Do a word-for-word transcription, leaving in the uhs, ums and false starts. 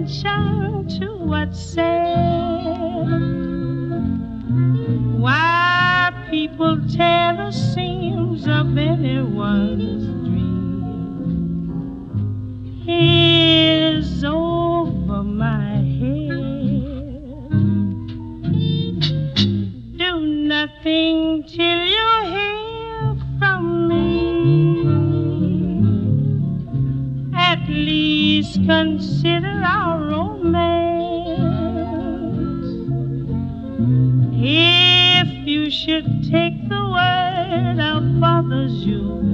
attention to what's said. Why people tear the seams of anyone's dream is over my head. Do nothing till you hear from me. At least consider our romance. If you should take the word out bothers you,